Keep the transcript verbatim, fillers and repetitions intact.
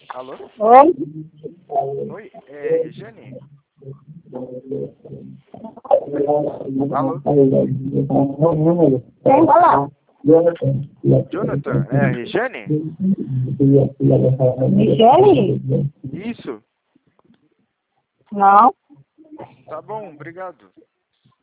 Alô? Oi? Oi, é Regiane? Alô? Quem fala? Jonathan, é a Regiane? Michele? Isso? Não. Tá bom, obrigado.